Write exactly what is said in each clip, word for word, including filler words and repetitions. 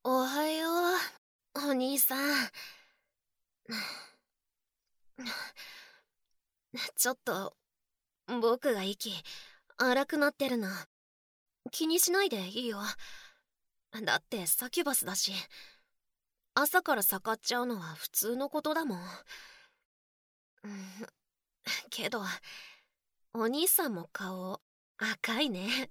おはよう、お兄さん。ちょっと、僕が息、荒くなってるな。気にしないでいいよ。だってサキュバスだし、朝から盛っちゃうのは普通のことだもん。うん、けど、お兄さんも顔、赤いね。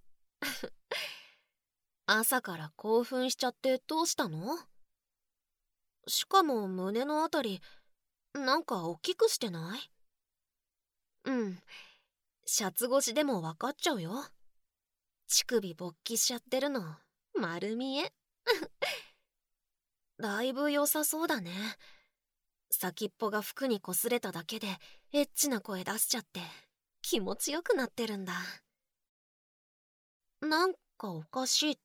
朝から興奮しちゃってどうしたの？しかも胸のあたり、なんか大きくしてない？うん、シャツ越しでも分かっちゃうよ。乳首勃起しちゃってるの丸見え。だいぶ良さそうだね。先っぽが服に擦れただけでエッチな声出しちゃって気持ちよくなってるんだ。なんかおかしいって？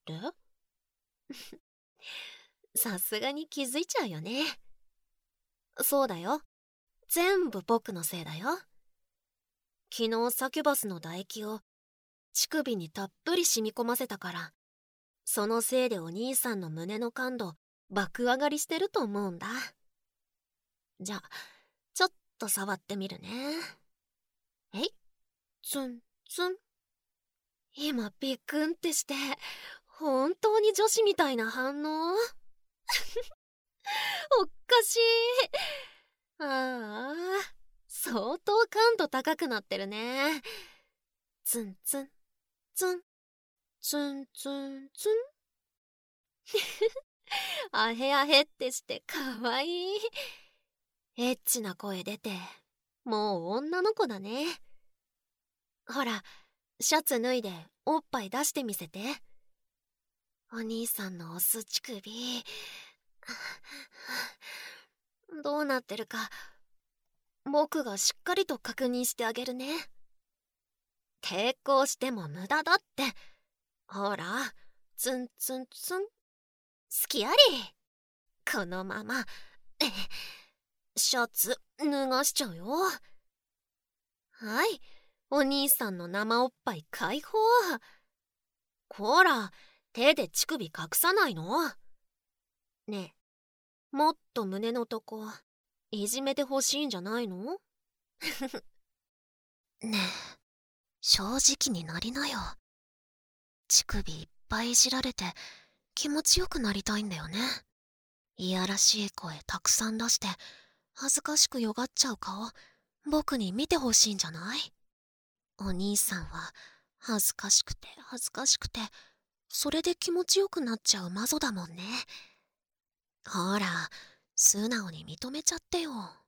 さすがに気づいちゃうよね。そうだよ、全部僕のせいだよ。昨日サキュバスの唾液を乳首にたっぷり染み込ませたから、そのせいでお兄さんの胸の感度爆上がりしてると思うんだ。じゃあちょっと触ってみるね。えい、ツンツン。今ビクンってして本当に女子みたいな反応。おっかしい。ああ、相当感度高くなってるね。ツンツンツンツンツンツン。あへあへってしてかわいい。エッチな声出てもう女の子だね。ほら、シャツ脱いでおっぱい出してみせて。お兄さんのオス乳首どうなってるか僕がしっかりと確認してあげるね。抵抗しても無駄だって。ほら、ツンツンツン。好きあり。このままシャツ脱がしちゃうよ。はい、お兄さんの生おっぱい解放。こら、手で乳首隠さないの？ねえ、もっと胸のとこいじめてほしいんじゃないの？ねえ、正直になりなよ。乳首いっぱいいじられて気持ちよくなりたいんだよね。いやらしい声たくさん出して恥ずかしくよがっちゃう顔、僕に見てほしいんじゃない？お兄さんは恥ずかしくて恥ずかしくてそれで気持ちよくなっちゃうマゾだもんね。ほら、素直に認めちゃってよ。ん？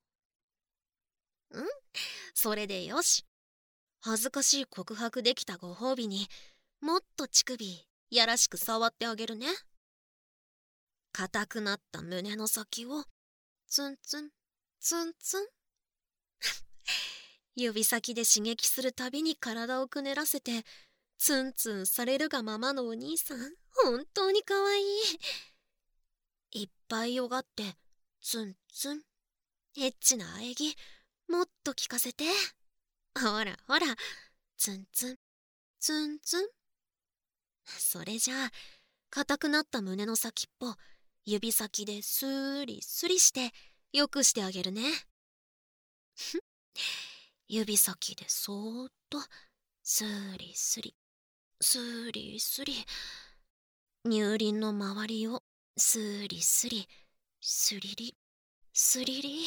それでよし。恥ずかしい告白できたご褒美にもっと乳首やらしく触ってあげるね。硬くなった胸の先をツンツンツンツン。指先で刺激するたびに体をくねらせてツンツンされるがままのお兄さん、本当にかわいい。いっぱいよがってツンツン。エッチな喘ぎもっと聞かせて。ほらほら、ツンツンツンツン。それじゃあ硬くなった胸の先っぽ指先でスーリスリしてよくしてあげるね。指先でそーっとスーリスリスーリスリ、乳輪の周りをスーリスリスリリスリリ。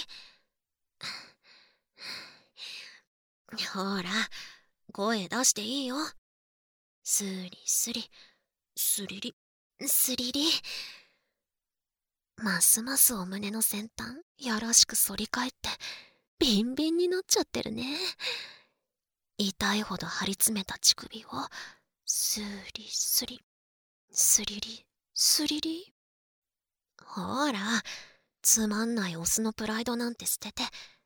ほら、声出していいよ。スリスリスリリスリリ。ますますお胸の先端やらしく反り返ってビンビンになっちゃってるね。痛いほど張り詰めた乳首をスリスリスリリスリリ。ほら、つまんないオスのプライドなんて捨てて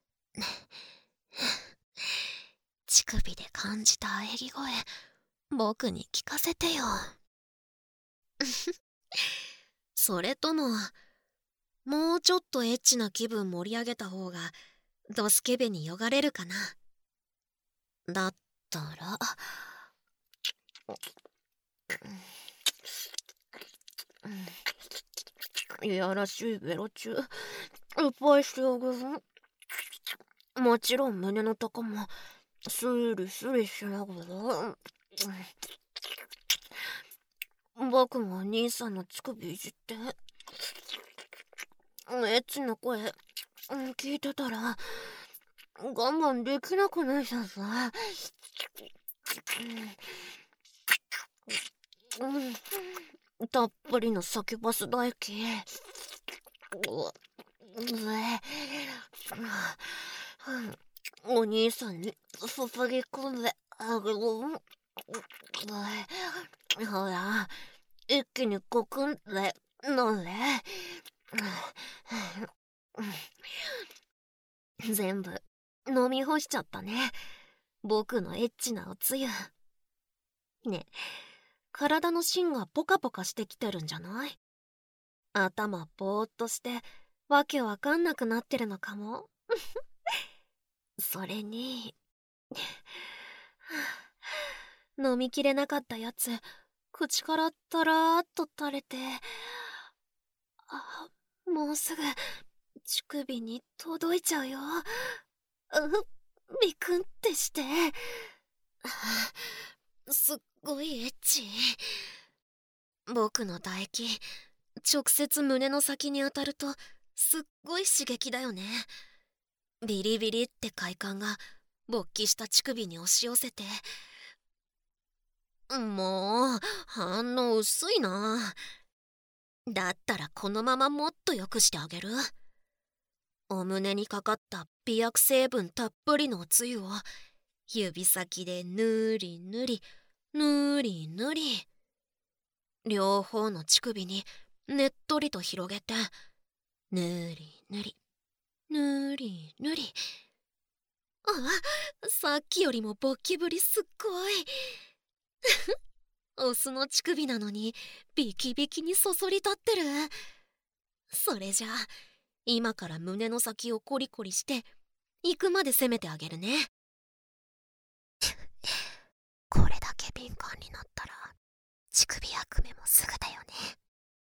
乳首で感じた喘ぎ声僕に聞かせてよ。それとももうちょっとエッチな気分盛り上げた方がドスケベによがれるかな。だったらいやらしいベロチュいっぱいしてあげる。もちろん胸のとこもスリスリしながら。僕も兄さんの乳首いじってエッチな声聞いてたら我慢できなくなっちゃった。うん、たっぷりのサキュバス唾液。うお兄さんに注ぎ込んであげる。ほら、一気にコクンで飲んで。全部飲み干しちゃったね、僕のエッチなおつゆ。ね、体の芯がポカポカしてきてるんじゃない？頭ぼーっとしてわけわかんなくなってるのかも。それに飲みきれなかったやつ口からたらーっと垂れて、あ、もうすぐ乳首に届いちゃうよ。うビクンってしてすっごいエッチ。僕の唾液直接胸の先に当たるとすっごい刺激だよね。ビリビリって快感が勃起した乳首に押し寄せて、もう反応薄いな。だったらこのままもっと良くしてあげる。お胸にかかった美薬成分たっぷりのおつゆを指先でぬりぬりぬりぬり、両方の乳首にねっとりと広げて、ぬりぬりぬりぬり。あ、さっきよりも勃起ぶりすっごい。オスの乳首なのにビキビキにそそり立ってる。それじゃあ今から胸の先をコリコリして行くまで攻めてあげるね。これだけ敏感になったら乳首役目もすぐだよね。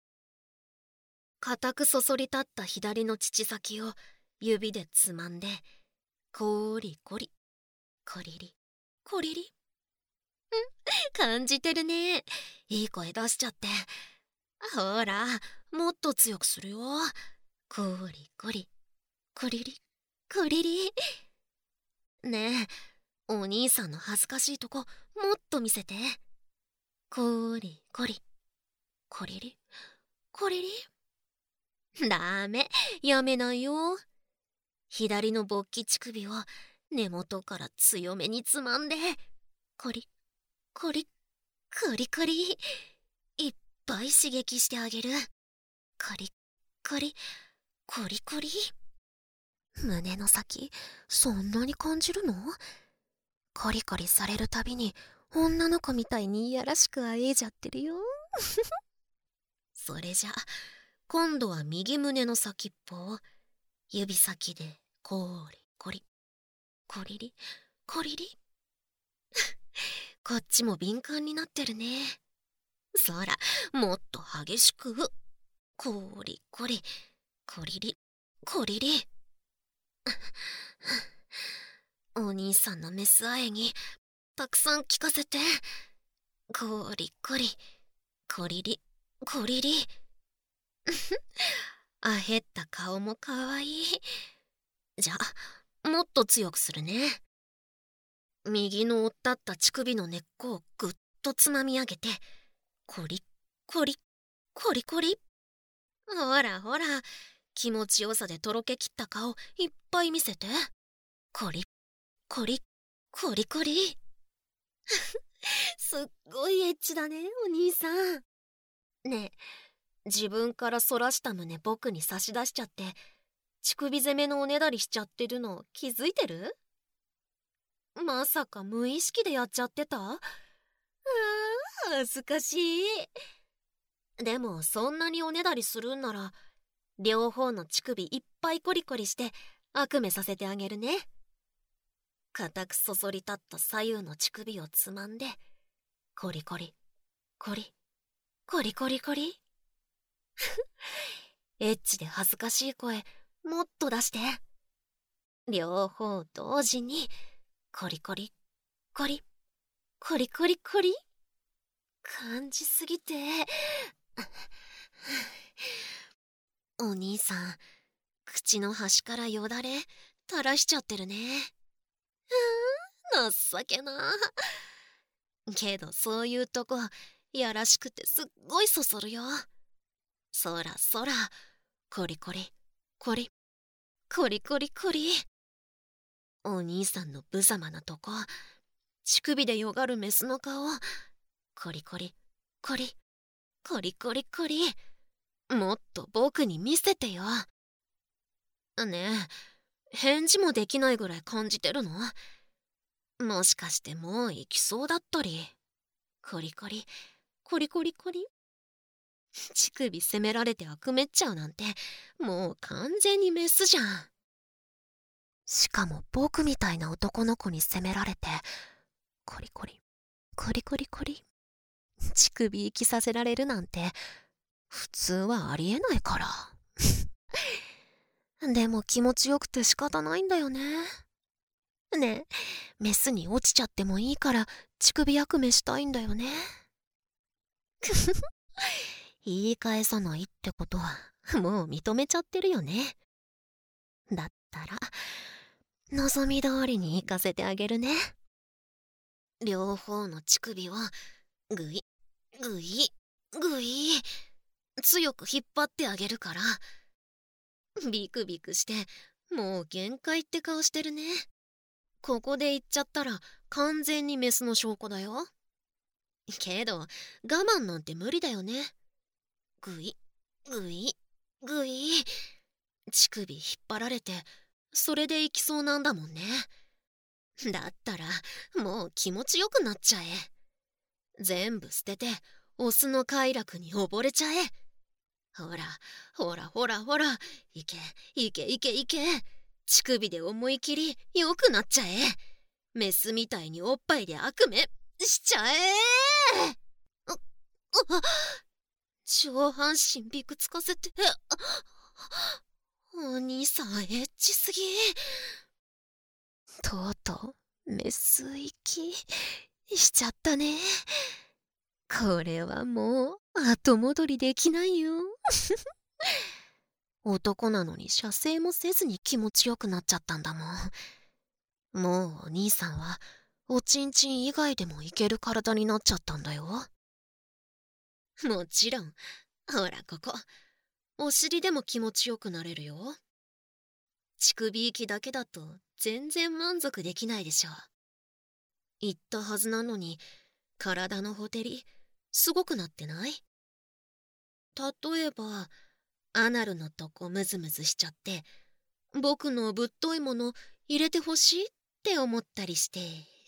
固くそそり立った左の乳先を指でつまんで、コリコリコリリコリリ。ん、感じてるね。いい声出しちゃって。ほら、もっと強くするよ。コリコリコリリコリリ。ねえ、お兄さんの恥ずかしいとこもっと見せて。コリコリコリリコリリ。ダメ、やめないよ。左の勃起乳首を根元から強めにつまんで、コリコリコリコリ、いっぱい刺激してあげる。コリコリコリコリ。胸の先そんなに感じるの？コリコリされるたびに女の子みたいにいやらしくあえいじゃってるよ。それじゃ今度は右胸の先っぽを指先でコリコリコリリコリリ。こっちも敏感になってるね。そら、もっと激しくコリコリコリリコリリ。お兄さんのメスあえぎたくさん聞かせて。コリコリコリリコリリ。あへった顔もかわいい。じゃあもっと強くするね。右のおったった乳首の根っこをぐっとつまみ上げて、コリコリコリコリ。ほらほら、気持ちよさでとろけきった顔いっぱい見せて。コリコリコリコリ。すっごいエッチだね、お兄さん。ねえ、自分からそらした胸僕に差し出しちゃって乳首攻めのおねだりしちゃってるの気づいてる？まさか無意識でやっちゃってた？あー、恥ずかしい。でもそんなにおねだりするんなら両方の乳首いっぱいコリコリして悪夢させてあげるね。固くそそり立った左右の乳首をつまんで、コリコリコリコリコリコリ。 エッチで恥ずかしい声もっと出して。両方同時にコリコリコリコリコリコリ。感じすぎてお兄さん、口の端からよだれ垂らしちゃってるね。うーん、情けな。けどそういうとこやらしくてすっごいそそるよ。そらそら、コリコリコリコリコリコリ。お兄さんの無様なとこ、乳首でよがるメスの顔、コリコリコリコリコリコリ。もっと僕に見せてよ。ねえ、返事もできないぐらい感じてるの？もしかしてもう行きそうだったり。コリコリコリコリコリ。乳首責められて悪めっちゃうなんて、もう完全にメスじゃん。しかも僕みたいな男の子に責められて、コリコリコリコリコリ乳首行きさせられるなんて普通はありえないからでも気持ちよくて仕方ないんだよね。ねえ、メスに落ちちゃってもいいから乳首役目したいんだよね。言い返さないってことはもう認めちゃってるよね。だったら望み通りに行かせてあげるね。両方の乳首をグイグイグイ強く引っ張ってあげるから。ビクビクしてもう限界って顔してるね。ここで行っちゃったら完全にメスの証拠だよ。けど我慢なんて無理だよね。グイグイグイ乳首引っ張られてそれで行きそうなんだもんね。だったらもう気持ちよくなっちゃえ。全部捨ててオスの快楽に溺れちゃえ。ほらほらほらほら、いけいけいけいけ。乳首で思い切りよくなっちゃえ。メスみたいにおっぱいで悪夢しちゃえ。う、う上半身びくつかせて。お兄さんエッチすぎ。とうとうメス行きしちゃったね。これはもう後戻りできないよ。男なのに射精もせずに気持ちよくなっちゃったんだもん。もうお兄さんはおちんちん以外でもいける体になっちゃったんだよ。もちろん、ほらここ、お尻でも気持ちよくなれるよ。乳首行きだけだと全然満足できないでしょ。言ったはずなのに体のほてりすごくなってない？例えばアナルのとこムズムズしちゃって僕のぶっといもの入れてほしいって思ったりして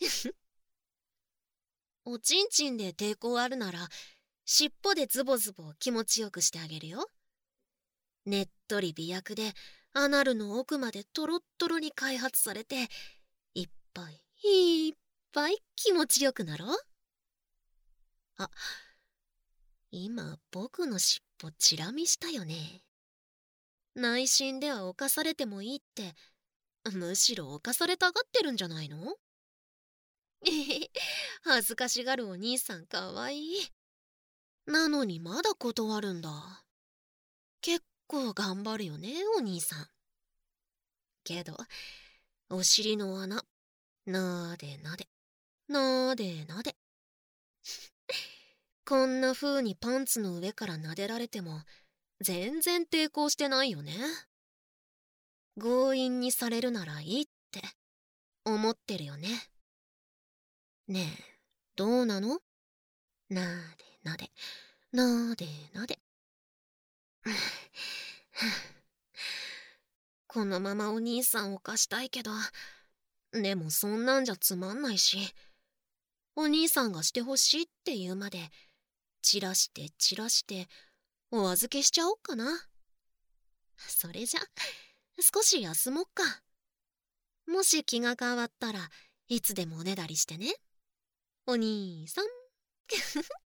おちんちんで抵抗あるなら尻尾でズボズボ気持ちよくしてあげるよ。ねっとり美薬でアナルの奥までトロットロに開発されていっぱいいっぱい気持ちよくなろう。あ、今僕の尻尾チラ見したよね。内心では犯されてもいいって、むしろ犯されたがってるんじゃないの？えへへ、恥ずかしがるお兄さんかわいい。なのにまだ断るんだ。結構頑張るよねお兄さん。けどお尻の穴なでなでなでなでこんな風にパンツの上から撫でられても全然抵抗してないよね。強引にされるならいいって思ってるよね。ねえ、どうなの？なでなでなでなでこのままお兄さんを貸したいけど、でもそんなんじゃつまんないし、お兄さんがしてほしいって言うまで散らして散らしてお預けしちゃおっかな。それじゃ少し休もっか。もし気が変わったらいつでもおねだりしてねお兄さん